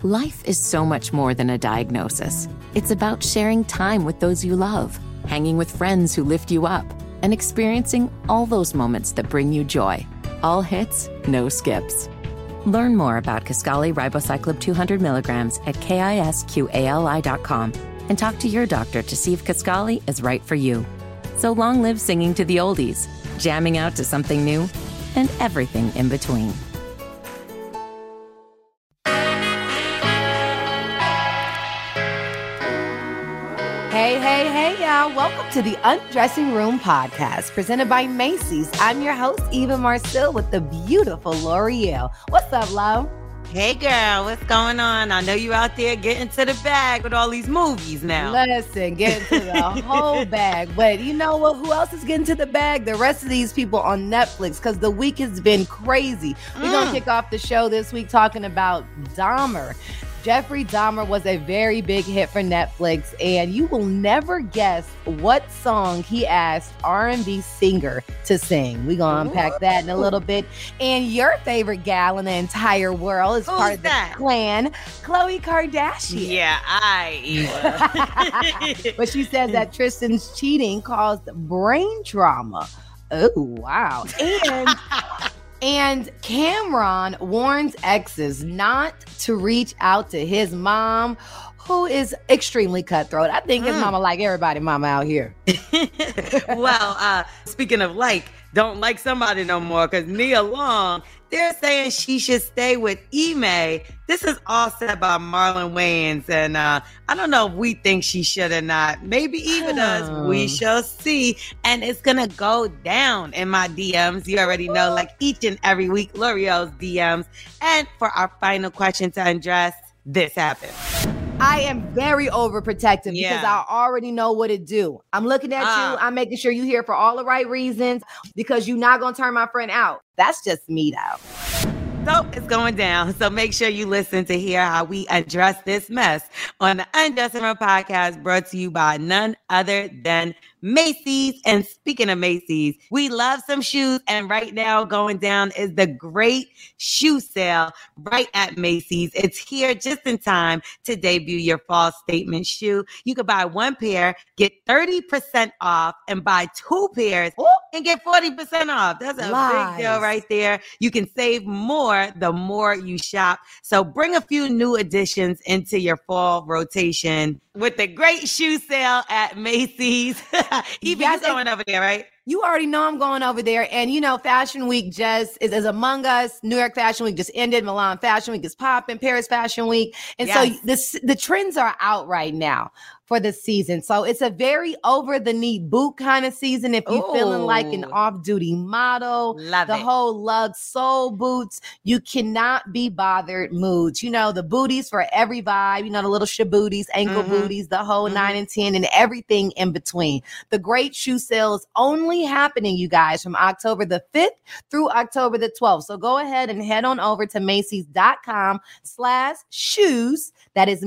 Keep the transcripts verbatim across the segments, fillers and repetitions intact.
Life is so much more than a diagnosis. It's about sharing time with those you love, hanging with friends who lift you up, and experiencing all those moments that bring you joy. All hits, no skips. Learn more about Kisqali Ribociclib two hundred milligrams at kisqali dot com and talk to your doctor to see if Kisqali is right for you. So long live singing to the oldies, jamming out to something new, and everything in between. Hey, hey, hey, y'all. Welcome to the Undressing Room podcast presented by Macy's. I'm your host, Eva Marcille, with the beautiful L'Oreal. What's up, love? Hey, girl. What's going on? I know you out there getting to the bag with all these movies now. Listen, getting to the whole bag. But you know what? Who else is getting to the bag? The rest of these people on Netflix, because the week has been crazy. We're mm. going to kick off the show this week talking about Dahmer. Jeffrey Dahmer was a very big hit for Netflix, and you will never guess what song he asked R and B singer to sing. We're going to unpack that in a little bit. And your favorite gal in the entire world is Who's part of that? the clan, Khloe Kardashian. Yeah, I, Eva. But she says that Tristan's cheating caused brain trauma. Oh, wow. And... And Cameron warns exes not to reach out to his mom, who is extremely cutthroat. I think his mm. mama like everybody mama out here. Well, uh, speaking of like, don't like somebody no more, because Nia Long, they're saying she should stay with Ime. This is all said by Marlon Wayans, and uh, I don't know if we think she should or not. Maybe Eva does. We shall see. And it's going to go down in my D Ms. You already know, like each and every week, L'Oreal's D Ms. And for our final question to undress, this happened. I am very overprotective yeah. because I already know what it do. I'm looking at uh, you. I'm making sure you're here for all the right reasons because you're not going to turn my friend out. That's just me, though. So it's going down. So make sure you listen to hear how we address this mess on the Undressing Room podcast, brought to you by none other than Macy's. And speaking of Macy's, we love some shoes. And right now going down is the great shoe sale right at Macy's. It's here just in time to debut your fall statement shoe. You could buy one pair, get thirty percent off, and buy two pairs Ooh. and get forty percent off. That's a Lies. big deal right there. You can save more the more you shop. So bring a few new additions into your fall rotation with the great shoe sale at Macy's. Even yes, you going over there, right? You already know I'm going over there. And, you know, Fashion Week just is, is among us. New York Fashion Week just ended. Milan Fashion Week is popping. Paris Fashion Week. And yes. so this, the trends are out right now for the season. So it's a very over-the-knee boot kind of season. If you're Ooh. feeling like an off-duty model, Love the it. whole lug sole boots, you cannot be bothered moods. You know, the booties for every vibe, you know, the little shabooties, ankle mm-hmm. booties, the whole mm-hmm. nine and ten, and everything in between. The great shoe sale is only happening, you guys, from October the fifth through October the twelfth. So go ahead and head on over to Macy's.com slash shoes. That is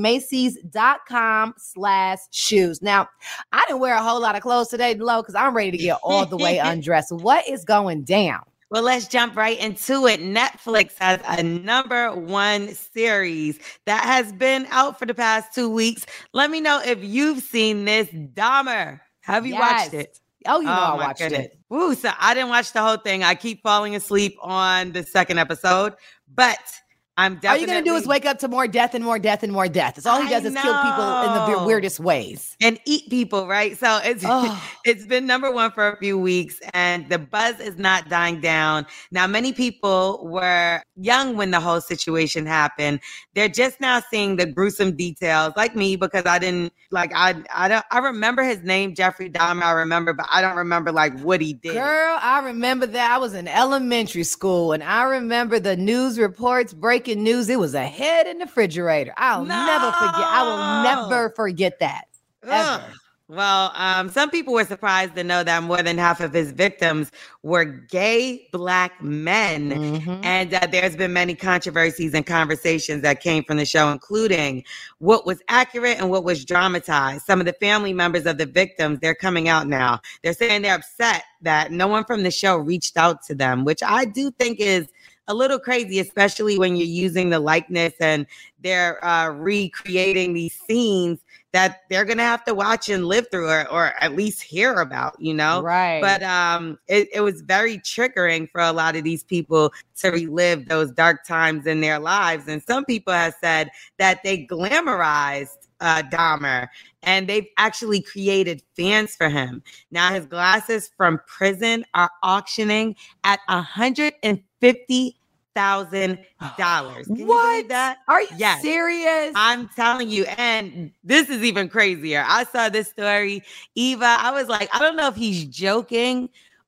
Macy's.com slash shoes. Now, I didn't wear a whole lot of clothes today, Lo, because I'm ready to get all the way undressed. What is going down? Well, let's jump right into it. Netflix has a number one series that has been out for the past two weeks. Let me know if you've seen this, Dahmer. Have you yes. watched it? Oh, you know oh, I watched goodness. it. Woo, so I didn't watch the whole thing. I keep falling asleep on the second episode, but I'm definitely... All you're going to do is wake up to more death and more death and more death. It's all he does I is know. kill people in the we- weirdest ways. And eat people, right? So it's oh. it's been number one for a few weeks, and the buzz is not dying down. Now, many people were young when the whole situation happened. They're just now seeing the gruesome details, like me, because I didn't, like, I I don't, I remember his name, Jeffrey Dahmer, I remember, but I don't remember, like, what he did. Girl, I remember that. I was in elementary school, and I remember the news reports, breaking news. It was a head in the refrigerator. I'll no. never forget. I will never forget that. Ever. Ugh. Well, um, some people were surprised to know that more than half of his victims were gay Black men. Mm-hmm. And uh, there's been many controversies and conversations that came from the show, including what was accurate and what was dramatized. Some of the family members of the victims, they're coming out now. They're saying they're upset that no one from the show reached out to them, which I do think is a little crazy, especially when you're using the likeness and they're uh, recreating these scenes that they're going to have to watch and live through, or, or at least hear about, you know? Right. But um, it, it was very triggering for a lot of these people to relive those dark times in their lives. And some people have said that they glamorized uh, Dahmer, and they've actually created fans for him. Now his glasses from prison are auctioning at one hundred fifty thousand dollars. Can you believe that? Are you yes. serious? I'm telling you. And this is even crazier. I saw this story, Eva. I was like, I don't know if he's joking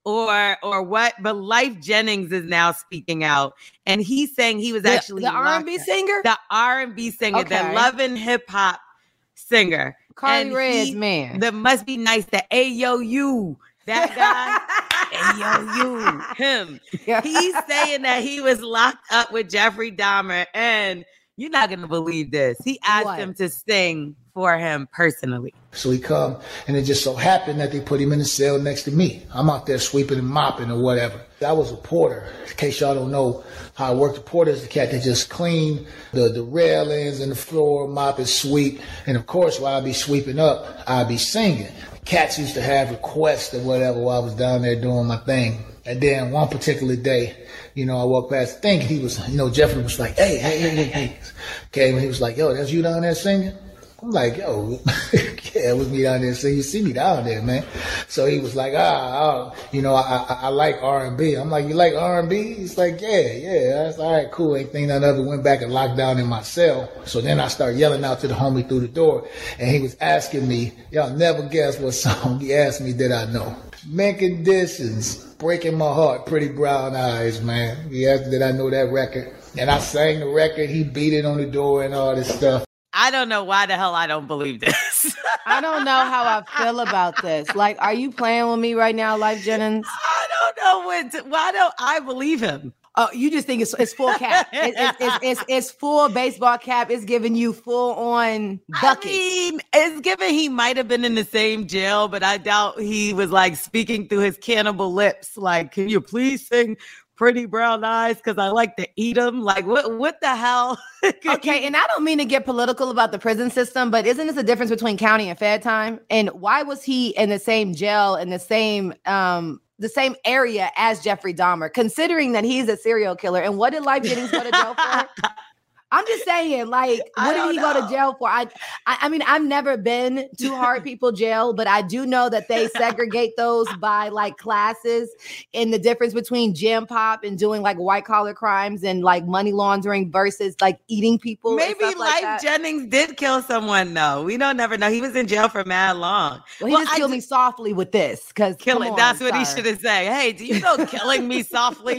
or or what, but Life Jennings is now speaking out, and he's saying he was the, actually the R and B singer, the R and B singer, okay. the Love and Hip Hop singer, Carly Rae's man. That must be nice. The A yo you. That guy, hey, yo, you, him. Yeah. He's saying that he was locked up with Jeffrey Dahmer, and you're not going to believe this. He asked what? him to sing for him personally. So he come, and it just so happened that they put him in the cell next to me. I'm out there sweeping and mopping or whatever. I was a porter. In case y'all don't know how I work, the porter is the cat that just clean the, the railings and the floor, mop and sweep. And of course, while I be sweeping up, I be singing. Cats used to have requests or whatever while I was down there doing my thing. And then one particular day, you know, I walked past the thing, he was, you know, Jeffrey was like, hey, hey, hey, hey, hey. Okay, and he was like, yo, that's you down there singing? I'm like, yo, yeah, it was me down there singing. You see me down there, man. So he was like, ah, ah you know, I, I I like R and B. I'm like, you like R and B? He's like, yeah, yeah. That's all right, cool. Ain't think none of it. Went back and locked down in my cell. So then I started yelling out to the homie through the door, and he was asking me, y'all never guess what song he asked me did I know. Mint Conditions, Breaking My Heart, Pretty Brown Eyes, man. He asked me did I know that record. And I sang the record. He beat it on the door and all this stuff. I don't know why the hell I don't believe this. I don't know how I feel about this. Like, are you playing with me right now, Life Jennings? I don't know what. To, why don't I believe him? Oh, you just think it's it's full cap. It, it, it's, it's it's full baseball cap. It's giving you full on bucket. I mean, it's given he might have been in the same jail, but I doubt he was like speaking through his cannibal lips. Like, can you please sing Pretty Brown Eyes because I like to eat them? Like, what what the hell? Okay, and I don't mean to get political about the prison system, but isn't this a difference between county and fed time? And why was he in the same jail, in the same um the same area as Jeffrey Dahmer, considering that he's a serial killer? And what did Life Jennings go to jail for? I'm just saying, like, what did he know. go to jail for? I, I, I mean, I've never been to hard people jail, but I do know that they segregate those by like classes, and the difference between gym pop and doing like white collar crimes and like money laundering versus like eating people. Maybe like Life that. Jennings did kill someone, though. We don't never know. He was in jail for mad long. Well, he well, just killed I me softly with this because killing. On, that's what sir. he should have said. Hey, do you know killing me softly?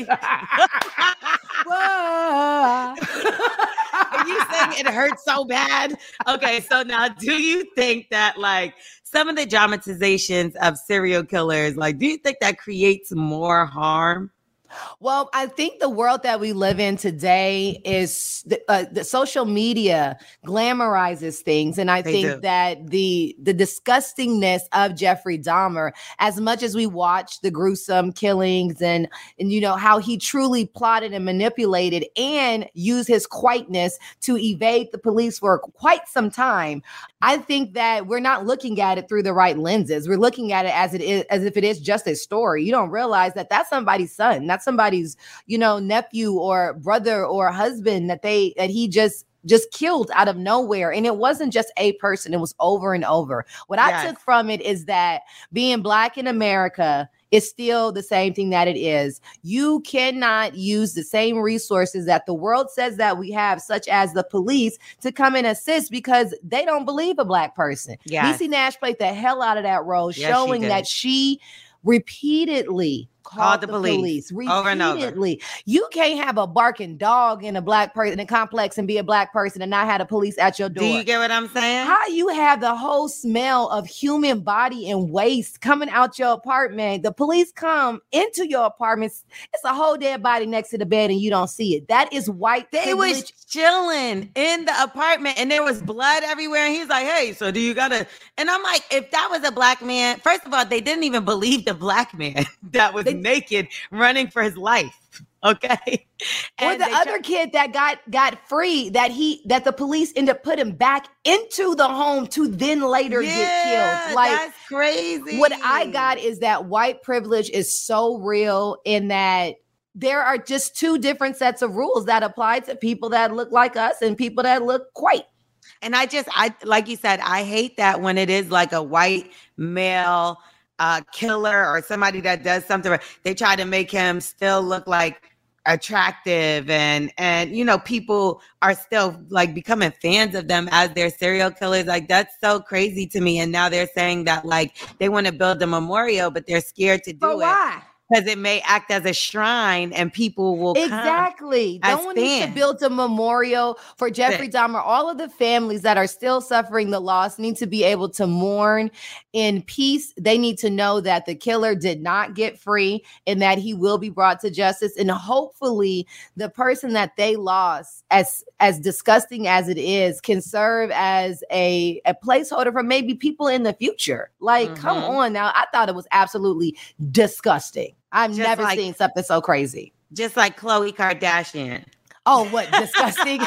Whoa. Are you saying it hurts so bad? Okay, so now do you think that like some of the dramatizations of serial killers, like do you think that creates more harm? Well, I think the world that we live in today is the, uh, the social media glamorizes things. And I they think do. that the the disgustingness of Jeffrey Dahmer, as much as we watch the gruesome killings and, and you know, how he truly plotted and manipulated and used his quietness to evade the police for quite some time, I think that we're not looking at it through the right lenses. We're looking at it as it is, as if it is just a story. You don't realize that that's somebody's son. That's somebody's, you know, nephew or brother or husband that they, that he just, just killed out of nowhere. And it wasn't just a person. It was over and over. What yes. I took from it is that being Black in America is still the same thing that it is. You cannot use the same resources that the world says that we have, such as the police, to come and assist because they don't believe a Black person. Yes. Niecy Nash played the hell out of that role, yes, showing she that she repeatedly called, called the, the police, police over and over. You can't have a barking dog in a Black person in a complex and be a Black person and not have the police at your door. Do you get what I'm saying? How you have the whole smell of human body and waste coming out your apartment? The police come into your apartment. It's a whole dead body next to the bed and you don't see it. That is white They privilege. was chilling in the apartment and there was blood everywhere. And he's like, hey, so do you gotta? And I'm like, if that was a Black man, first of all, they didn't even believe the Black man that was they, naked running for his life. Okay. Or And the they other try- kid that got got free, that he that the police end up putting back into the home to then later yeah, get killed. Like, that's crazy. what I got is that white privilege is so real in that there are just two different sets of rules that apply to people that look like us and people that look white. And I just, I like you said, I hate that when it is like a white male uh, killer or somebody that does something, they try to make him still look like attractive, and and you know, people are still like becoming fans of them as their serial killers. Like, that's so crazy to me. And now they're saying that like they want to build a memorial, but they're scared to do But it. why? Because it may act as a shrine and people will come. Exactly. as No one needs to fans. build a memorial for Jeffrey Sick. Dahmer. All of the families that are still suffering the loss need to be able to mourn in peace. They need to know that the killer did not get free and that he will be brought to justice. And hopefully the person that they lost, as as disgusting as it is, can serve as a, a placeholder for maybe people in the future. Like, come Mhm. on now. I thought it was absolutely disgusting. I've Just never like- seen something so crazy. Just like Khloe Kardashian. Oh, what disgusting.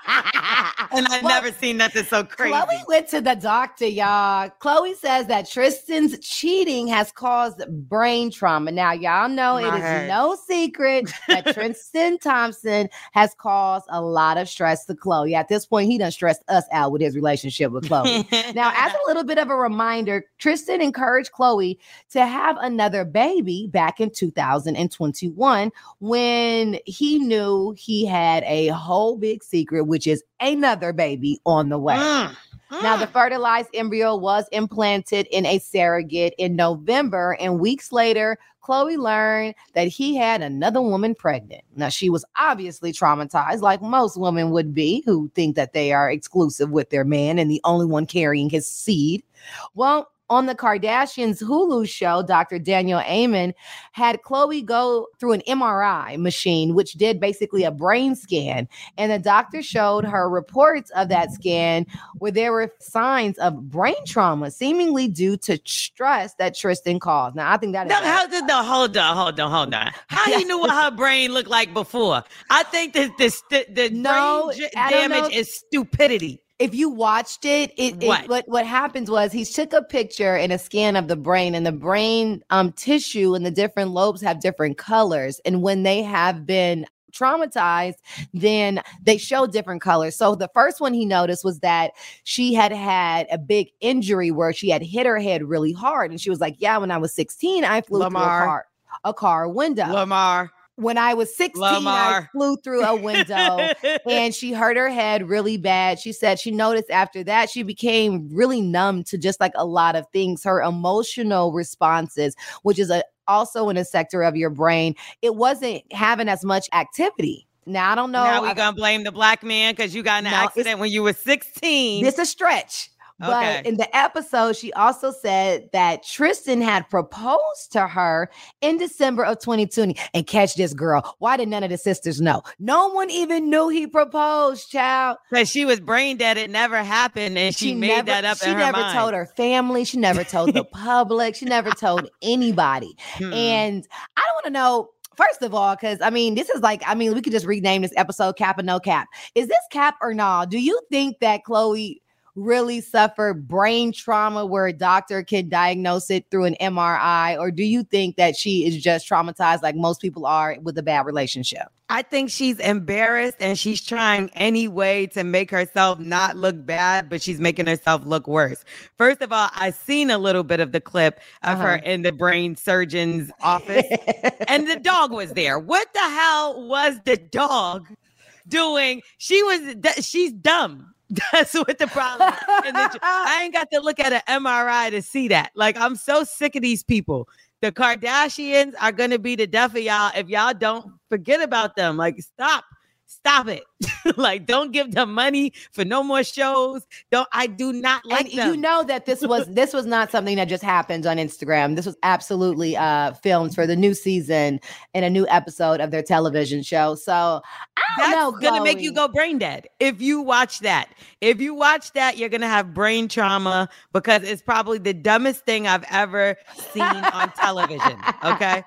And I've Well, never seen nothing so crazy. Chloe went to the doctor, y'all. Chloe says that Tristan's cheating has caused brain trauma. Now, y'all know it I is heard. no secret that Tristan Thompson has caused a lot of stress to Chloe. At this point, he done stressed us out with his relationship with Chloe. Now, as a little bit of a reminder, Tristan encouraged Chloe to have another baby back in two thousand twenty-one when he knew he had a whole big secret, which is another baby on the way. Mm, Now, mm. the fertilized embryo was implanted in a surrogate in November, and weeks later, Chloe learned that he had another woman pregnant. Now, she was obviously traumatized, like most women would be who think that they are exclusive with their man and the only one carrying his seed. Well, on the Kardashians' Hulu show, Doctor Daniel Amen had Chloe go through an M R I machine, which did basically a brain scan. And the doctor showed her reports of that scan where there were signs of brain trauma, seemingly due to stress that Tristan caused. Now, I think that is No, a- how did no, hold on, hold on, hold on. How you knew what her brain looked like before? I think that this the, the No, brain j- I don't know. damage is stupidity. If you watched it, it, it What? what what happens was he took a picture and a scan of the brain, and the brain um tissue and the different lobes have different colors. And when they have been traumatized, then they show different colors. So the first one he noticed was that she had had a big injury where she had hit her head really hard. And she was like, yeah, when I was sixteen, I flew Lamar. through a car, a car window. Lamar. When I was sixteen, I Lamar. flew through a window and she hurt her head really bad. She said she noticed after that she became really numb to just like a lot of things. Her emotional responses, which is a, also in a sector of your brain, it wasn't having as much activity. Now, I don't know. Now we I- gonna blame the black man because you got in an No, it's- accident when you were sixteen. This a stretch. But Okay. in the episode, she also said that Tristan had proposed to her in December of twenty twenty. And catch this, girl. Why did none of the sisters know? No one even knew he proposed, child. Because she was brain dead, it never happened, and she, made never, that up She in her never mind. told her family. She never told the public. She never told anybody. Hmm. And I don't want to know. First of all, because I mean, this is like, I mean, we could just rename this episode Cap or No Cap. Is this cap or no? Do you think that Chloe really suffered brain trauma where a doctor can diagnose it through an M R I? Or do you think that she is just traumatized like most people are with a bad relationship? I think she's embarrassed and she's trying any way to make herself not look bad, but she's making herself look worse. First of all, I seen a little bit of the clip of her Uh-huh. in the brain surgeon's office, and the dog was there. What the hell was the dog doing? She was, th- she's dumb. That's what the problem is. And the, I ain't got to look at an M R I to see that. Like, I'm so sick of these people. The Kardashians are going to be the death of y'all if y'all don't forget about them. Like, stop. Stop it. Like, don't give them money for no more shows. Don't, I do not like And them. you know that this was this was not something that just happened on Instagram. This was absolutely uh filmed for the new season and a new episode of their television show. So I don't That's know, gonna make you Chloe. go brain dead. If you watch that, if you watch that, you're gonna have brain trauma because it's probably the dumbest thing I've ever seen on television. Okay.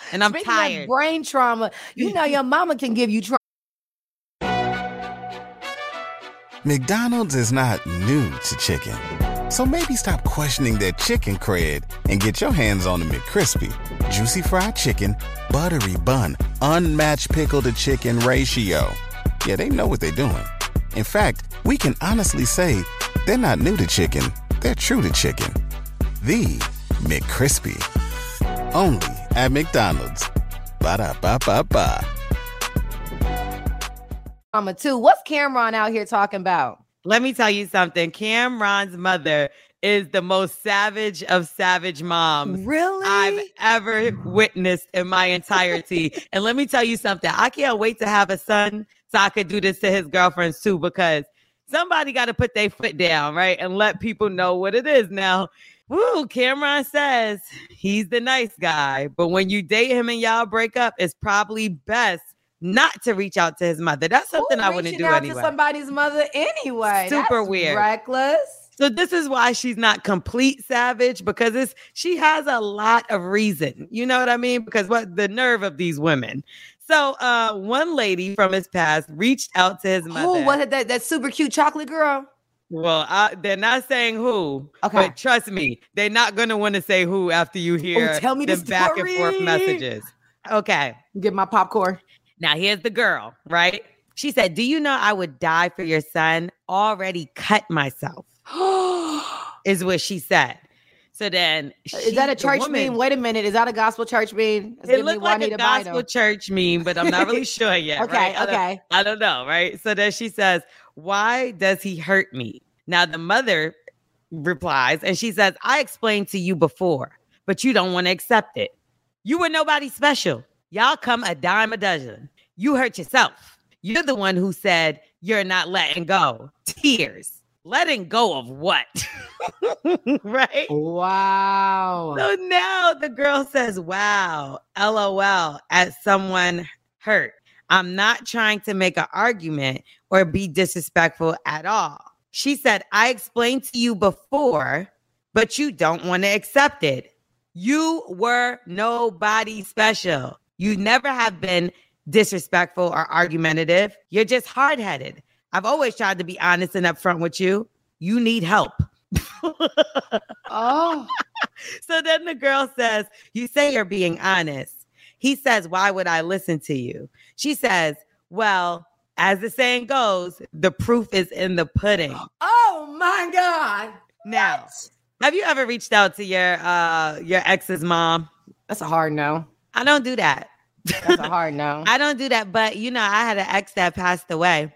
And I'm Speaking tired. of brain trauma, you know your mama can give you trauma. McDonald's is not new to chicken. So maybe stop questioning their chicken cred and get your hands on the McCrispy. Juicy fried chicken, buttery bun, unmatched pickle to chicken ratio. Yeah, they know what they're doing. In fact, we can honestly say they're not new to chicken. They're true to chicken. The McCrispy. Only at McDonald's. Ba-da-ba-ba-ba. Mama too. What's Cameron out here talking about? Let me tell you something. Cameron's mother is the most savage of savage moms Really? I've ever witnessed in my entirety. And let me tell you something. I can't wait to have a son so I could do this to his girlfriends too, because somebody got to put their foot down, right? And let people know what it is. Now, woo, Cameron says he's the nice guy, but when you date him and y'all break up, it's probably best not to reach out to his mother. That's something Who I wouldn't reaching do out anyway. to somebody's mother anyway. Super That's weird. Reckless. So this is why she's not complete savage, because it's she has a lot of reason. You know what I mean? Because what the nerve of these women. So uh, one lady from his past reached out to his mother. Who was it? That that super cute chocolate girl? Well, uh, they're not saying who. Okay. But trust me, they're not going to want to say who after you hear Oh, tell me the them back and forth story. messages. Okay. Get my popcorn. Now, here's the girl, right? She said, do you know I would die for your son? Already cut myself, is what she said. So then she, Is that a the church woman- meme? Wait a minute. Is that a gospel church meme? It's It giving me looked like a Juanita gospel Bynum. church meme, but I'm not really sure yet. Okay, right? I don't- okay. I don't know, right? So then she says, why does he hurt me? Now the mother replies, and she says, I explained to you before, but you don't want to accept it. You were nobody special. Y'all come a dime a dozen. You hurt yourself. You're the one who said you're not letting go. Tears. Letting go of what? Right? Wow. So now the girl says, wow, LOL, at someone hurt. I'm not trying to make an argument or be disrespectful at all. She said, I explained to you before, but you don't want to accept it. You were nobody special. You never have been disrespectful or argumentative. You're just hard-headed. I've always tried to be honest and upfront with you. You need help. Oh. So then the girl says, you say you're being honest. He says, why would I listen to you? She says, well, as the saying goes, the proof is in the pudding. Oh my God. Now, have you ever reached out to your uh your ex's mom? That's a hard no. I don't do that. That's a hard no. I don't do that, but you know, I had an ex that passed away.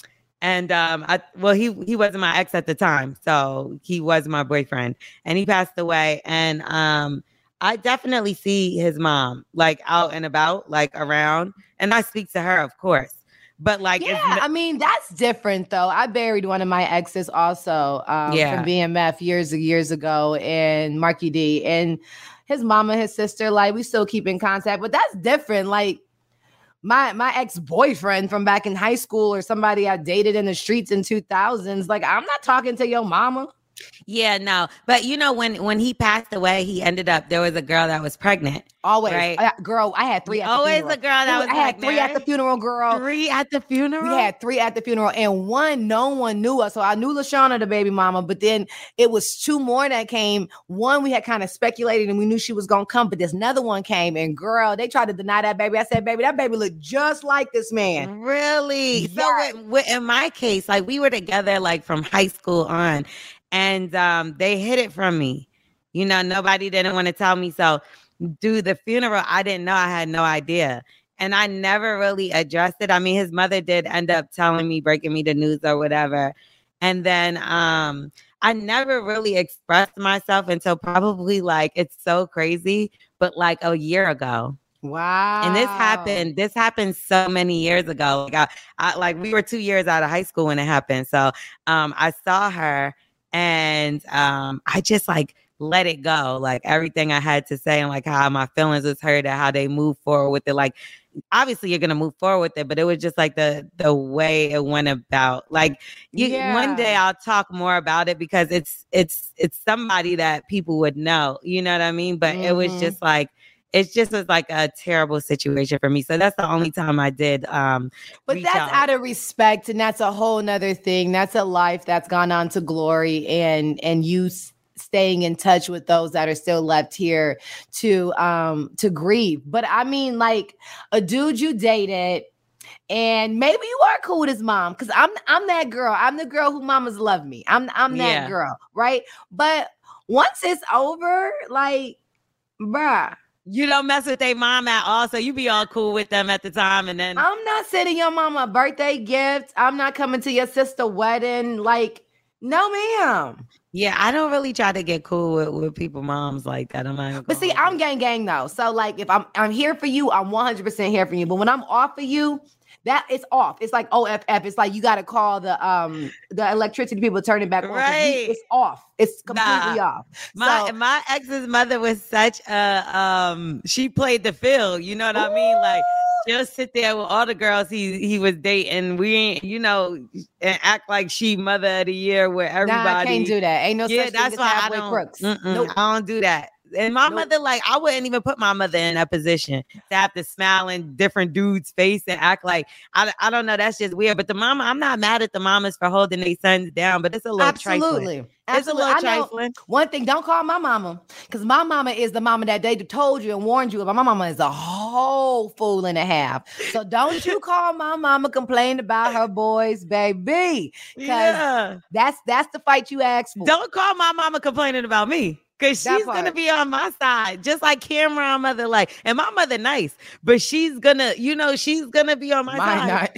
And um I well he he wasn't my ex at the time, so he was my boyfriend, and he passed away. And um I definitely see his mom like out and about, like around, and I speak to her, of course. But like, yeah, it's, I mean, that's different though. I buried one of my exes also um, Yeah. from B M F years and years ago in Marky D, and his mama, his sister, like we still keep in contact, but that's different. Like my my ex-boyfriend from back in high school or somebody I dated in the streets in two thousands. Like, I'm not talking to your mama. yeah, no. But you know, when when he passed away, he ended up, there was a girl that was pregnant. Always. Right. I- girl, I had three at the Always funeral. a girl that was I had three at the pregnant. funeral, girl. Three at the funeral? We had three at the funeral, and one, no one knew us. So I knew LaShawna, the baby mama, but then it was two more that came. One, we had kind of speculated and we knew she was going to come, but this another one came, and girl, they tried to deny that baby. I said, baby, that baby looked just like this man. Really? Yes. So with, with, in my case, like we were together like from high school on, and um, they hid it from me. You know, nobody didn't want to tell me. So do the funeral, I didn't know. I had no idea. And I never really addressed it. I mean, his mother did end up telling me, breaking me the news or whatever. And then um, I never really expressed myself until probably like, it's so crazy, but like a year ago. Wow. And this happened, this happened so many years ago. Like, I, I, like we were two years out of high school when it happened. So um, I saw her and um, I just like let it go. Like everything I had to say and like how my feelings was hurt and how they move forward with it. Like, obviously you're going to move forward with it, but it was just like the, the way it went about. Like you, Yeah. one day I'll talk more about it because it's, it's, it's somebody that people would know, you know what I mean? But it was Mhm. just like, it just was like a terrible situation for me. So that's the only time I did. Um, but that's out. out of respect, and that's a whole nother thing. That's a life that's gone on to glory, and and you staying in touch with those that are still left here to um to grieve. But I mean, like a dude you dated. And maybe you are cool with his mom, because I'm I'm that girl. I'm the girl who mamas love me. I'm I'm that yeah. girl, right? But once it's over, like, bruh. You don't mess with their mom at all, so you be all cool with them at the time, and then I'm not sending your mama a birthday gift. I'm not coming to your sister's wedding. Like, no, ma'am. Yeah, I don't really try to get cool with, with people moms like that. I'm not. But see, I'm gang gang though. So like, if I'm I'm here for you, I'm one hundred percent here for you. But when I'm off for you, that it's off. It's like O F F. It's like you got to call the um the electricity people to turn it back on. Right. It's off. It's completely nah. off. My so, my ex's mother was such a um. She played the field. You know what Ooh. I mean? Like she'll sit there with all the girls he he was dating. We ain't, you know, and act like she mother of the year where everybody. Nah, I can't do that. Ain't no yeah. Such That's thing as why I halfway don't. Crooks. Nope. I don't do that. And my nope. mother, like, I wouldn't even put my mother in that position to have to smile in different dudes' face and act like, I, I don't know, that's just weird. But the mama, I'm not mad at the mamas for holding their sons down, but it's a little Absolutely. trifling. Absolutely. It's a little trifling. One thing, don't call my mama, because my mama is the mama that they told you and warned you about. My mama is a whole fool and a half. So don't you call my mama complain about her boys, baby. Because yeah. that's, that's the fight you asked for. Don't call my mama complaining about me. Because she's going to be on my side, just like Cameron mother, like, and my mother nice, but she's going to, you know, she's going to be on my Mine side.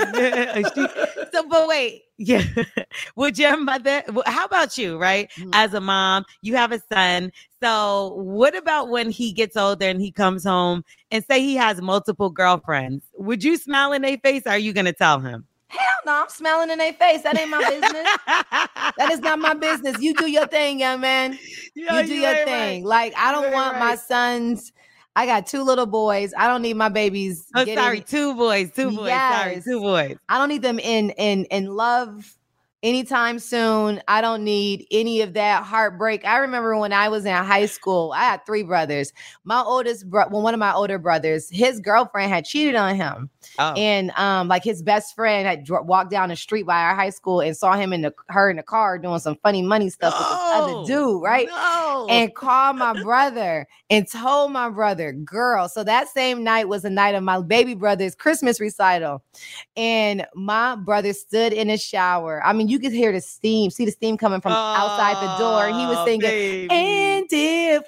Not. she, so, but wait, yeah. Would your mother, how about you, right? Mm-hmm. As a mom, you have a son. So what about when he gets older and he comes home and say he has multiple girlfriends? Would you smile in their face or are you going to tell him? Hell no, I'm smiling in their face. That ain't my business. That is not my business. You do your thing, young man. Yo, you do you your thing. Right. Like, I don't want right. my sons. I got two little boys. I don't need my babies. Oh, getting, sorry, two boys, two boys. Yes. Sorry, two boys. I don't need them in in in love anytime soon. I don't need any of that heartbreak. I remember when I was in high school, I had three brothers. My oldest, bro- well, one of my older brothers, his girlfriend had cheated on him. Oh. And um, like his best friend had dr- walked down the street by our high school and saw him in the her in the car doing some funny money stuff no. with this other dude, right? No. And called my brother and told my brother, girl. So that same night was the night of my baby brother's Christmas recital. And my brother stood in a shower. I mean, you could hear the steam, see the steam coming from oh, outside the door. And he was singing, baby. And if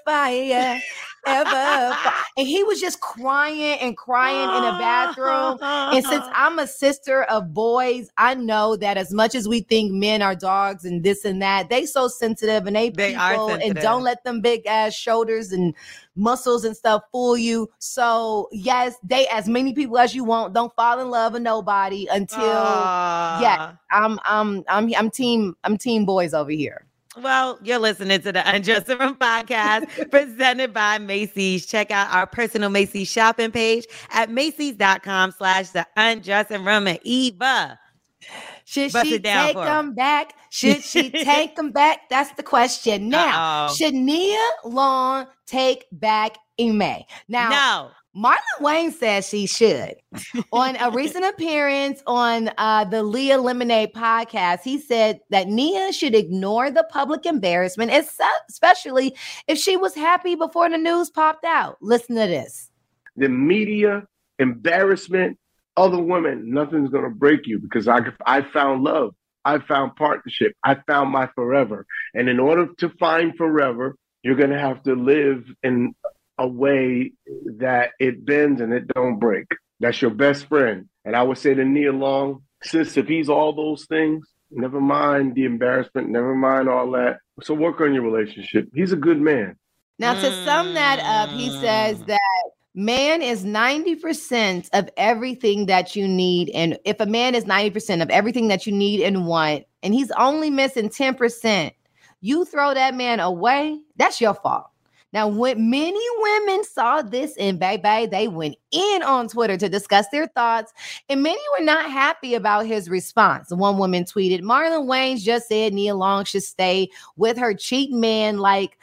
I ever, and he was just crying and crying in the bathroom. And since I'm a sister of boys, I know that as much as we think men are dogs and this and that, they so sensitive and they, they people are sensitive. And don't let them big ass shoulders and muscles and stuff fool you. So yes, date as many people as you want. Don't fall in love with nobody until uh, yeah. I'm I'm I'm I'm team I'm team boys over here. Well, you're listening to the Undressing Room podcast presented by Macy's. Check out our personal Macy's shopping page at Macy's.com slash the Undressing Room. And Eva, should she take them back? Should she take them back? That's the question. Now, Uh-oh. should Nia Long take back Ime? Now, no. Marlon Wayne says she should. On a recent appearance on uh, the Leah Lemonade podcast, he said that Nia should ignore the public embarrassment, especially if she was happy before the news popped out. Listen to this. The media, embarrassment, other women, nothing's going to break you because I, I found love. I found partnership. I found my forever. And in order to find forever, you're going to have to live in a way that it bends and it don't break. That's your best friend. And I would say to Nia Long, sis, if he's all those things, never mind the embarrassment, never mind all that. So work on your relationship. He's a good man. Now, to sum that up, he says that man is ninety percent of everything that you need. And if a man is ninety percent of everything that you need and want, and he's only missing ten percent, you throw that man away, that's your fault. Now, when many women saw this and baby, they went in on Twitter to discuss their thoughts, and many were not happy about his response. One woman tweeted, Marlon Wayans just said Nia Long should stay with her cheating man. Like,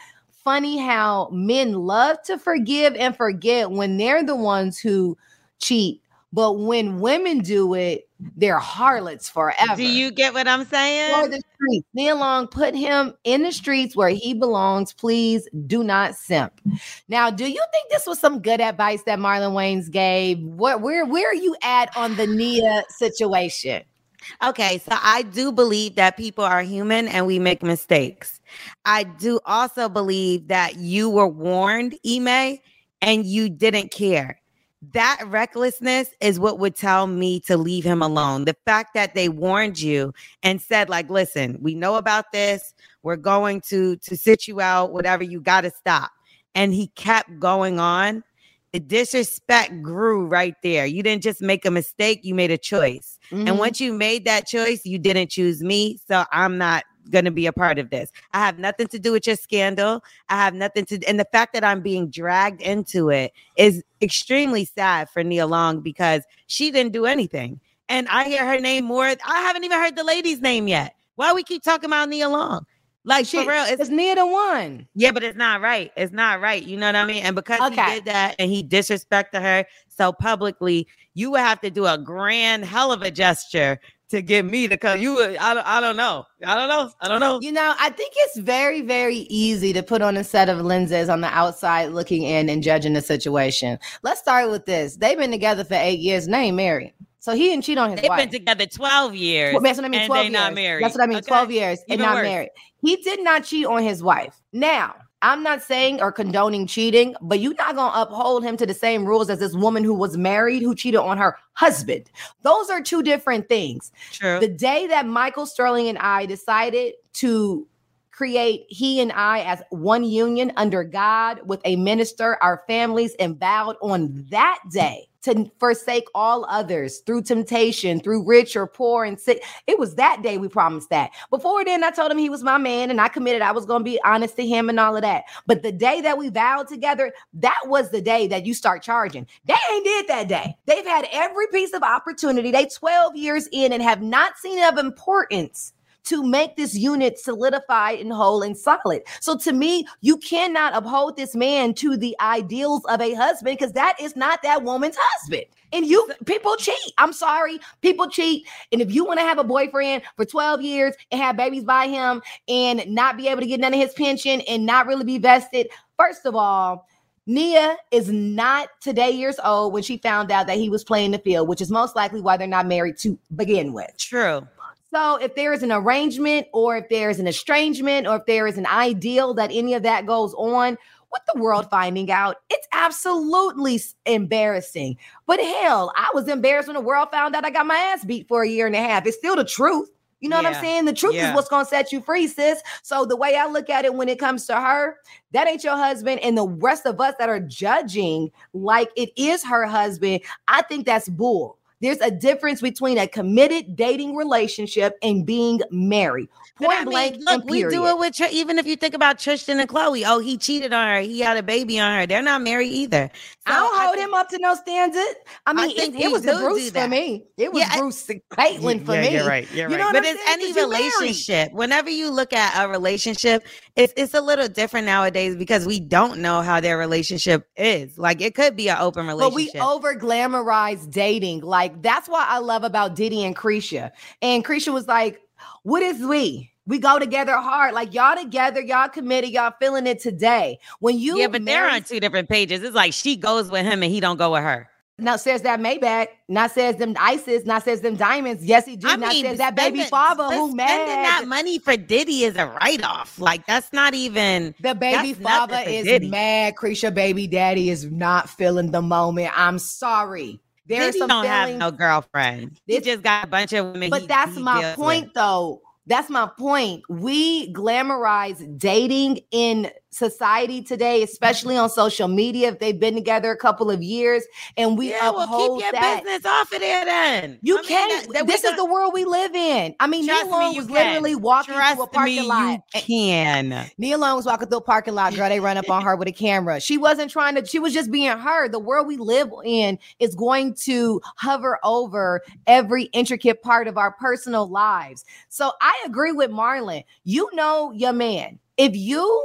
funny how men love to forgive and forget when they're the ones who cheat. But when women do it, they're harlots forever. Do you get what I'm saying? For the streets. Nia Long, put him in the streets where he belongs. Please do not simp. Now, do you think this was some good advice that Marlon Wayans gave? What, where, where are you at on the Nia situation? Okay, so I do believe that people are human and we make mistakes. I do also believe that you were warned, Ime, and you didn't care. That recklessness is what would tell me to leave him alone. The fact that they warned you and said, like, listen, we know about this. We're going to, to sit you out, whatever, you got to stop. And he kept going on. The disrespect grew right there. You didn't just make a mistake, you made a choice. Mm-hmm. And once you made that choice, you didn't choose me. So I'm not going to be a part of this. I have nothing to do with your scandal. I have nothing to, and the fact that I'm being dragged into it is extremely sad for Nia Long because she didn't do anything. And I hear her name more. I haven't even heard the lady's name yet. Why we keep talking about Nia Long? Like, she, for real, it's, it's Nia the one. Yeah, but it's not right. It's not right. You know what I mean? And because okay. he did that and he disrespected her so publicly, you would have to do a grand hell of a gesture to get me to come. You would, I don't, I don't know. I don't know. I don't know. You know, I think it's very, very easy to put on a set of lenses on the outside looking in and judging the situation. Let's start with this. They've been together for eight years and they ain't married. So he didn't cheat on his They've wife. They've been together twelve years. Well, that's what I mean, twelve and they years. Not married. That's what I mean, okay? twelve years and Even not worse. married. He did not cheat on his wife. Now, I'm not saying or condoning cheating, but you're not going to uphold him to the same rules as this woman who was married who cheated on her husband. Those are two different things. True. The day that Michael Sterling and I decided to create he and I as one union under God with a minister, our families, and vowed on that day to forsake all others through temptation, through rich or poor and sick. It was that day we promised that. Before then, I told him he was my man and I committed I was going to be honest to him and all of that. But the day that we vowed together, that was the day that you start charging. They ain't did that day. They've had every piece of opportunity. They twelve years in and have not seen it of importance to make this unit solidified and whole and solid. So to me, you cannot uphold this man to the ideals of a husband because that is not that woman's husband. And you, people cheat. I'm sorry. People cheat. And if you want to have a boyfriend for twelve years and have babies by him and not be able to get none of his pension and not really be vested, first of all, Nia is not today years old when she found out that he was playing the field, which is most likely why they're not married to begin with. True. So if there is an arrangement or if there is an estrangement or if there is an ideal that any of that goes on, with the world finding out, it's absolutely embarrassing. But hell, I was embarrassed when the world found out I got my ass beat for a year and a half. It's still the truth. You know yeah. what I'm saying? The truth yeah. is what's going to set you free, sis. So the way I look at it when it comes to her, that ain't your husband. And the rest of us that are judging like it is her husband, I think that's bull. There's a difference between a committed dating relationship and being married. Point I mean, blank. look, we do it with Tr- even if you think about Tristan and Chloe. Oh, he cheated on her. He had a baby on her. They're not married either. So I don't hold I think, him up to no standard. I mean, I it, it was the Bruce for me. It was yeah, Bruce and Caitlyn for yeah, me. You're right. You're you right. know but it's any relationship. Whenever you look at a relationship, it's it's a little different nowadays because we don't know how their relationship is. Like it could be an open relationship. But we over glamorize dating. Like that's why I love about Diddy and Krisha. And Krisha was like, what is we? We go together hard. Like y'all together, y'all committed, y'all feeling it today. When you Yeah, but marry- they're on two different pages. It's like she goes with him and he don't go with her. Now says that Maybach, not says them Isis, not says them diamonds. Yes, he do. I Not mean, says that spending, baby father who mad. Spending that money for Diddy is a write-off. Like that's not even the baby father is Diddy. Mad. Krisha baby daddy is not feeling the moment. I'm sorry. There's Diddy some don't feelings. Have no girlfriend. This, he just got a bunch of women. But he, that's he my point, with. though. That's my point. We glamorize dating in society today, especially on social media. If they've been together a couple of years, and we yeah, uphold well, keep your that. business off of there. Then you I can't. Mean, that, that this is gonna, the world we live in. I mean, Nia Long was can. literally walking Trust through a parking me, lot. You can. Nia Long was walking through a parking lot. Girl, they run up on her with a camera. She wasn't trying to. She was just being her. The world we live in is going to hover over every intricate part of our personal lives. So I agree with Marlon. You know your man. If you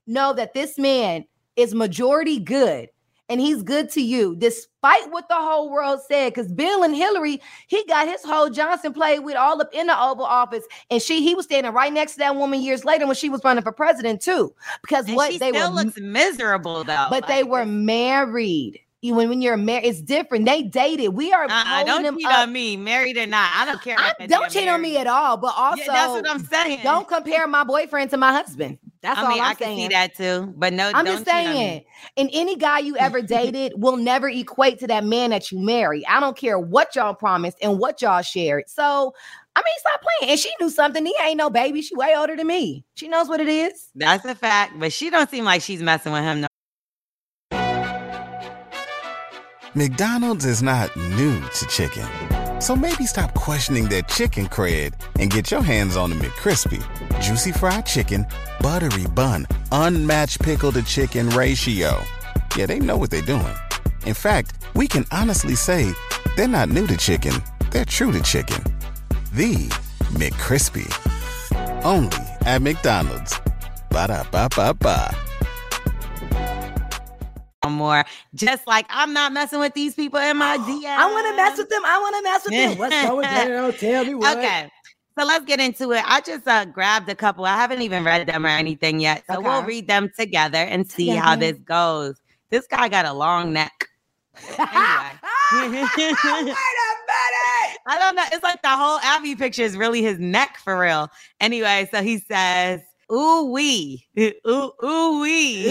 know that this man is majority good and he's good to you, despite what the whole world said. Because Bill and Hillary, he got his whole Johnson played with all up in the Oval Office, and she he was standing right next to that woman years later when she was running for president too. Because and what she they still were looks miserable though, but like, they were married. You when, when you're married, it's different. They dated. We are uh-uh, holding don't them cheat up. on me, married or not. I don't care. I, about that don't damn cheat on married. me at all. But also, Yeah, that's what I'm saying. Don't compare my boyfriend to my husband. That's I all mean, I'm I can saying. see that too, but no, I'm don't just cheat on saying, me. and any guy you ever dated will never equate to that man that you marry. I don't care what y'all promised and what y'all shared. So, I mean, stop playing. And she knew something. He ain't no baby. She way older than me. She knows what it is. That's a fact, but she don't seem like she's messing with him. No. McDonald's is not new to chicken. So maybe stop questioning their chicken cred and get your hands on the McCrispy. Juicy fried chicken, buttery bun, unmatched pickle to chicken ratio. Yeah, they know what they're doing. In fact, we can honestly say they're not new to chicken. They're true to chicken. The McCrispy. Only at McDonald's. Ba-da-ba-ba-ba. More, just like I'm not messing with these people in my D Ms. I want to mess with them. I want to mess with them. What's going on? Tell me what. Okay, so let's get into it. I just uh, grabbed a couple. I haven't even read them or anything yet, so Okay. we'll read them together and see Together. how this goes. This guy got a long neck. Anyway. Wait a minute. I don't know. It's like the whole Abby picture is really his neck for real. Anyway, so he says, ooh wee, ooh ooh wee.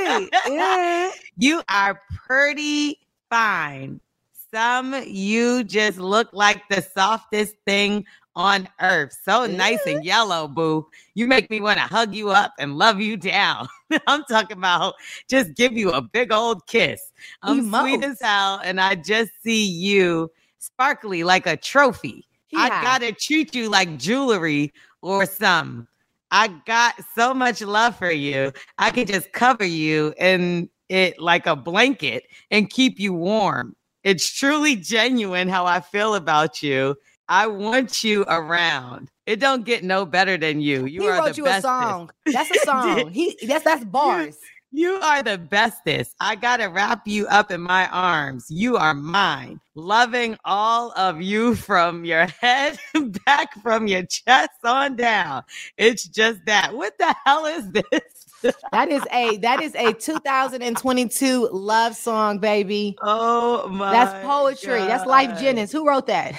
Yeah. You are pretty fine. Some you just look like the softest thing on earth. So nice and yellow, boo. You make me want to hug you up and love you down. I'm talking about just give you a big old kiss. I'm Emotes. sweet as hell, and I just see you sparkly like a trophy. I Yeah. gotta treat you like jewelry or some. I got so much love for you. I could just cover you in it like a blanket and keep you warm. It's truly genuine how I feel about you. I want you around. It don't get no better than you. You He are wrote the you bestest. a song. That's a song. He that's that's bars. You are the bestest. I gotta wrap you up in my arms. You are mine. Loving all of you from your head back, from your chest on down. It's just that. What the hell is this? That is a that is a two thousand twenty-two love song, baby. Oh my! That's poetry. That's Life God. Jennings. Who wrote that?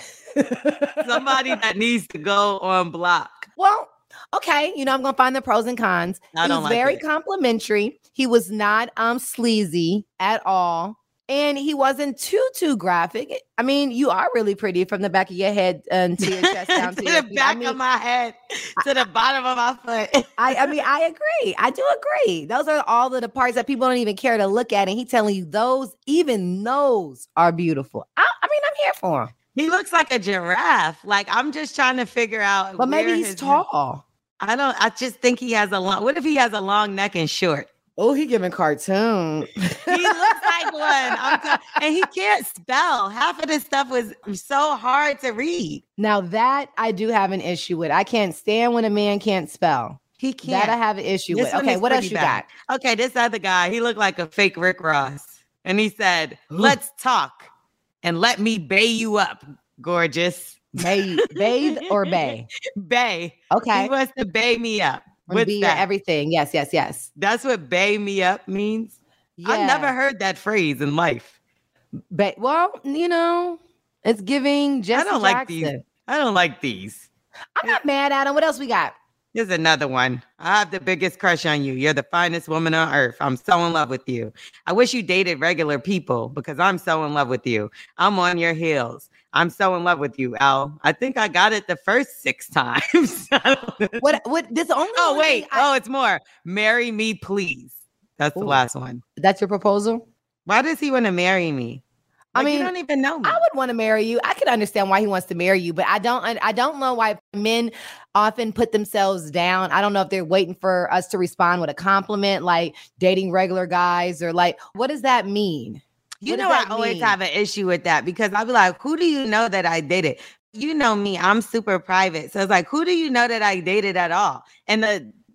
Somebody that needs to go on block. Well, okay. You know, I'm gonna find the pros and cons. I he don't was like very it. complimentary. He was not um sleazy at all. And he wasn't too, too graphic. I mean, you are really pretty from the back of your head and to your chest down to to your the feet. back I mean, of my head, to the bottom of my foot. I, I mean, I agree. I do agree. Those are all of the parts that people don't even care to look at. And he telling you those, even those are beautiful. I, I mean, I'm here for him. He looks like a giraffe. Like, I'm just trying to figure out. But maybe where he's his- tall. I don't, I just think he has a long, what if he has a long neck and short? Oh, he giving cartoon. He looks like one. I'm t- and he can't spell. Half of this stuff was so hard to read. Now that I do have an issue with. I can't stand when a man can't spell. He can't. That I have an issue This with. one Okay, is what else pretty you bad. got? Okay, this other guy, he looked like a fake Rick Ross. And he said, Ooh. let's talk and let me bay you up, gorgeous. Bathe, bathe or bay? Bay. Okay. He wants to bay me up. Or What's be your that? everything. Yes, yes, yes. That's what bay me up means. I've Yeah. never heard that phrase in life. Ba- well, you know, it's giving Jesse I don't like Jackson. these. I don't like these. I'm not mad at him. What else we got? Here's another one. I have the biggest crush on you. You're the finest woman on earth. I'm so in love with you. I wish you dated regular people because I'm so in love with you. I'm on your heels. I'm so in love with you, Al. I think I got it the first six times. What? What? This only. Oh, one wait. thing I- Oh, it's more. Marry me, please. That's the Ooh. last one. That's your proposal? Why does he want to marry me? I Like, mean, you don't even know me. I would want to marry you. I can understand why he wants to marry you, but I don't. I don't know why men often put themselves down. I don't know if they're waiting for us to respond with a compliment, like dating regular guys, or like, what does that mean? You What know, does I that always mean? have an issue with that because I'll be like, who do you know that I dated? You know me, I'm super private. So it's like, who do you know that I dated at all? And the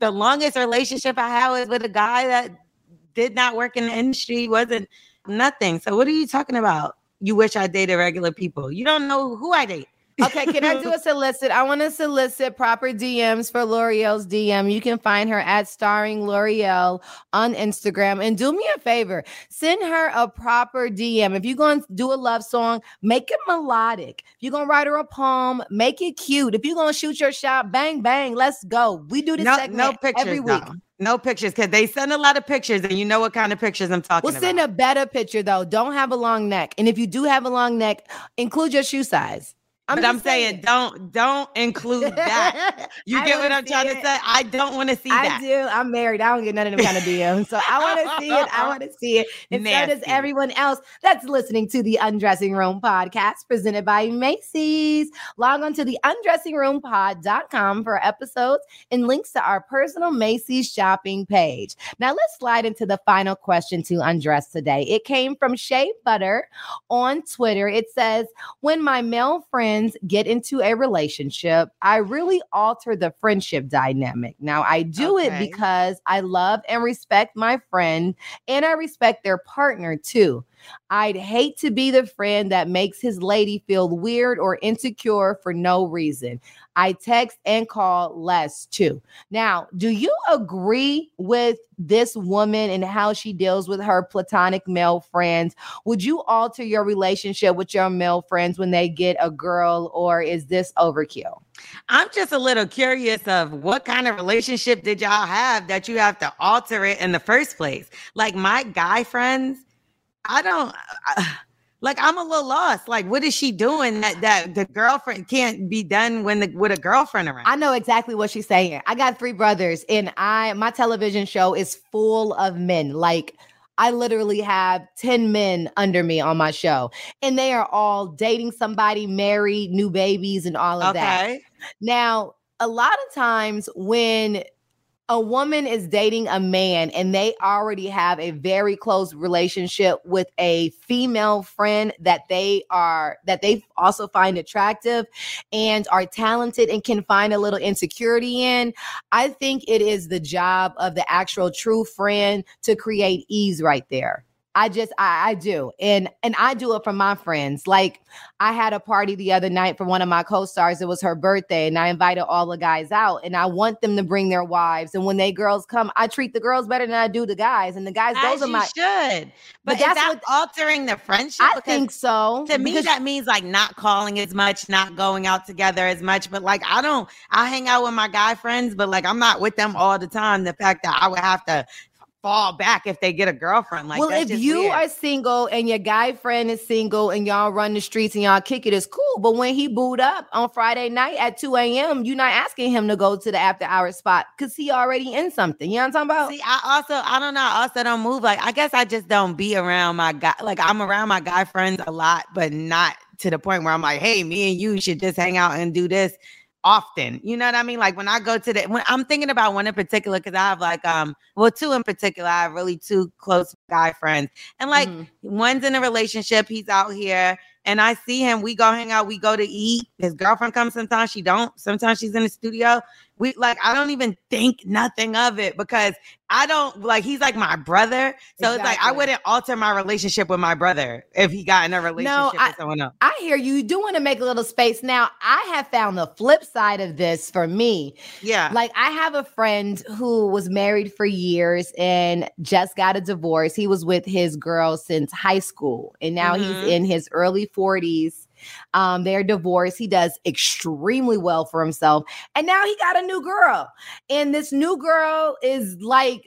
the longest relationship I had was with a guy that did not work in the industry, wasn't nothing. So what are you talking about? You wish I dated regular people. You don't know who I date. Okay, can I do a solicit? I want to solicit proper D Ms for L'Oreal's D M. You can find her at Starring L'Oreal on Instagram. And do me a favor, send her a proper D M. If you're going to do a love song, make it melodic. If you're going to write her a poem, make it cute. If you're going to shoot your shot, bang, bang, let's go. We do this no, segment no pictures, every week. No. No pictures, because they send a lot of pictures, and you know what kind of pictures I'm talking we'll about. We'll send a better picture, though. Don't have a long neck. And if you do have a long neck, include your shoe size. I'm but I'm saying, saying don't don't include that. You get what I'm trying it. to say? I don't want to see I that. I do. I'm married. I don't get none of them kind of D Ms. So I want to see it. I want to see it. And Nasty. So does everyone else that's listening to the Undressing Room podcast presented by Macy's. Log on to the undressing room pod dot com for episodes and links to our personal Macy's shopping page. Now let's slide into the final question to undress today. It came from Shea Butter on Twitter. It says, when my male friend get into a relationship, I really alter the friendship dynamic. Now, I do okay. it because I love and respect my friend, and I respect their partner too. I'd hate to be the friend that makes his lady feel weird or insecure for no reason. I text and call less too. Now, do you agree with this woman and how she deals with her platonic male friends? Would you alter your relationship with your male friends when they get a girl, or is this overkill? I'm just a little curious of what kind of relationship did y'all have that you have to alter it in the first place? Like my guy friends, I don't I, like. I'm a little lost. Like, what is she doing that that the girlfriend can't be done when the, with a girlfriend around? I know exactly what she's saying. I got three brothers, and I my television show is full of men. Like, I literally have ten men under me on my show, and they are all dating somebody, married, new babies, and all of okay. that. Now, a lot of times when a woman is dating a man and they already have a very close relationship with a female friend that they are, that they also find attractive and are talented and can find a little insecurity in, I think it is the job of the actual true friend to create ease right there. I just, I, I do. And, and I do it for my friends. Like, I had a party the other night for one of my co-stars. It was her birthday, and I invited all the guys out, and I want them to bring their wives. And when they girls come, I treat the girls better than I do the guys. And the guys, As those are my, should. But, but is that's that what, altering the friendship? I because think so. To me, that means like not calling as much, not going out together as much. But like, I don't, I hang out with my guy friends, but like, I'm not with them all the time. The fact that I would have to fall back if they get a girlfriend. Like, well, that's if just you weird. are single and your guy friend is single and y'all run the streets and y'all kick it, is cool. But when he booed up on Friday night at two a.m., you're not asking him to go to the after hours spot because he already in something. You know what I'm talking about? See, I also, I don't know. I also don't move. Like, I guess I just don't be around my guy. Like, I'm around my guy friends a lot, but not to the point where I'm like, hey, me and you should just hang out and do this often. You know what I mean? Like, when I go to the, when I'm thinking about one in particular, because I have like, um, well, two in particular, I have really two close guy friends. And like, mm-hmm. one's in a relationship, he's out here, and I see him, we go hang out, we go to eat. His girlfriend comes sometimes, she don't. Sometimes she's in the studio. We like, I don't even think nothing of it because I don't like, he's like my brother. So exactly. It's like, I wouldn't alter my relationship with my brother if he got in a relationship no, I, with someone else. I hear you. You do want to make a little space. Now, I have found the flip side of this for me. Yeah. Like, I have a friend who was married for years and just got a divorce. He was with his girl since high school, and now mm-hmm. he's in his early forties. Um, they're divorced. He does extremely well for himself. And now he got a new girl. And this new girl is like,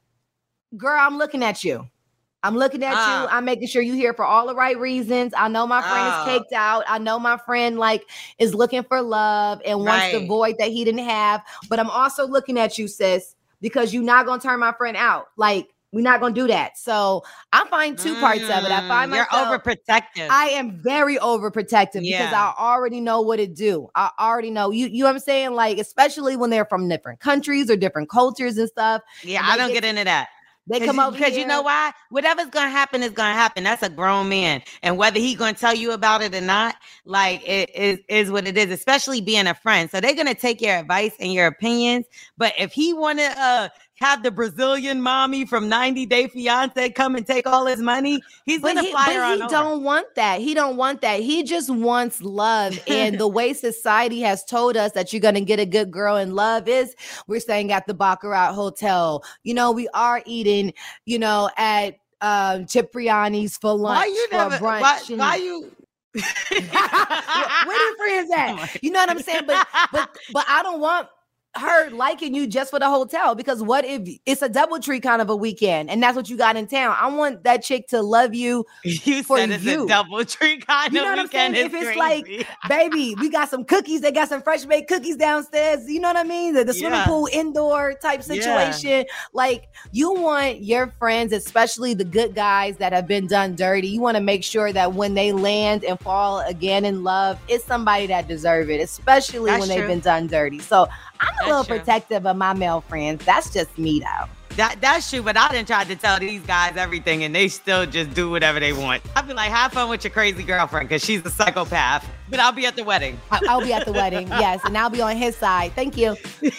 girl, I'm looking at you. I'm looking at uh, you. I'm making sure you're here for all the right reasons. I know my friend uh, is caked out. I know my friend like is looking for love and wants right. the void that he didn't have. But I'm also looking at you, sis, because you're not going to turn my friend out. Like, we're not going to do that. So I find two mm, parts of it. I find you're myself, overprotective. I am very overprotective yeah. because I already know what it do. I already know. You, you know what I'm saying? Like, especially when they're from different countries or different cultures and stuff. Yeah, and I don't get, get into that. They come over because you know why? Whatever's gonna happen is gonna happen. That's a grown man, and whether he gonna tell you about it or not, like it is is what it is. Especially being a friend, so they're gonna take your advice and your opinions. But if he wanna uh, have the Brazilian mommy from ninety Day Fiance come and take all his money, he's but gonna he, fly but her on he over. don't want that. He don't want that. He just wants love. And the way society has told us that you're gonna get a good girl in love is we're staying at the Baccarat Hotel. You know, we are eating, you know, at um, Cipriani's for lunch, Why you for never? brunch. Why, and- why you? Where your friends at? You know what I'm saying? But but but I don't want her liking you just for the hotel, because what if it's a DoubleTree kind of a weekend and that's what you got in town? I want that chick to love you. You for said it's you. a DoubleTree kind You of know what I'm saying? weekend. If it's crazy. like, baby, we got some cookies. They got some fresh baked cookies downstairs. You know what I mean? The, the swimming Yeah. pool indoor type situation. Like, you want your friends, especially the good guys that have been done dirty, you want to make sure that when they land and fall again in love, it's somebody that deserve it, especially That's when true. they've been done dirty. So I'm a That's little true. protective of my male friends. That's just me, though. That that's true, but I didn't try to tell these guys everything, and they still just do whatever they want. I'd be like, have fun with your crazy girlfriend, because she's a psychopath. But I'll be at the wedding. I- I'll be at the wedding, yes, and I'll be on his side. Thank you.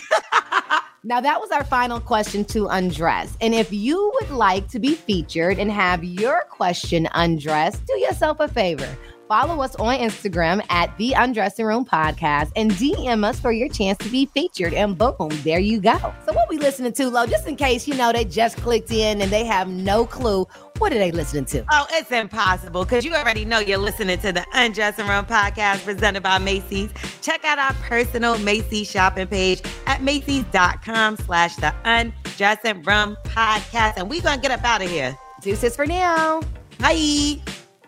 Now, that was our final question to undress. And if you would like to be featured and have your question undressed, do yourself a favor. Follow us on Instagram at The Undressing Room Podcast and D M us for your chance to be featured. And boom, there you go. So what we listening to, Lo, just in case, you know, they just clicked in and they have no clue, what are they listening to? Oh, it's impossible, because you already know you're listening to the Undressing Room Podcast presented by Macy's. Check out our personal Macy's shopping page at Macy's.com slash the Undressing Room Podcast. And we're going to get up out of here. Deuces for now. Bye.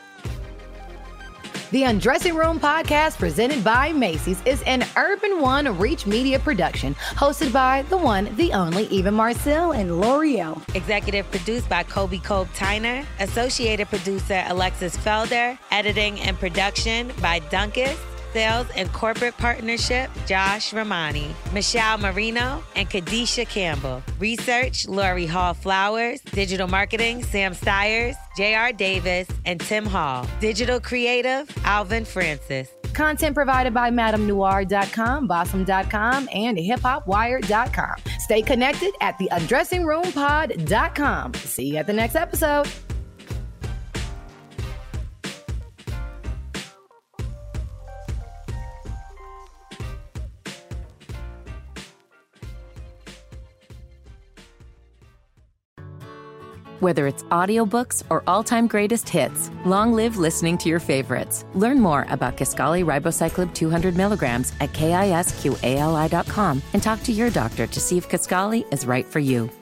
The Undressing Room Podcast, presented by Macy's, is an Urban One Reach Media production, hosted by the one, the only Eva Marcel and L'Oreal. Executive produced by Kobe Cope Tyner. Associated producer Alexis Felder. Editing and production by Duncan. Sales and Corporate Partnership, Josh Ramani, Michelle Marino, and Kadisha Campbell. Research, Lori Hall Flowers. Digital Marketing, Sam Stiers, J R Davis, and Tim Hall. Digital Creative, Alvin Francis. Content provided by Madame Noir dot com, Bossum dot com, and Hip Hop Wire dot com. Stay connected at the undressing room pod dot com. See you at the next episode. Whether it's audiobooks or all-time greatest hits, long live listening to your favorites. Learn more about Kisqali Ribociclib two hundred milligrams at kisqali dot com and talk to your doctor to see if Kisqali is right for you.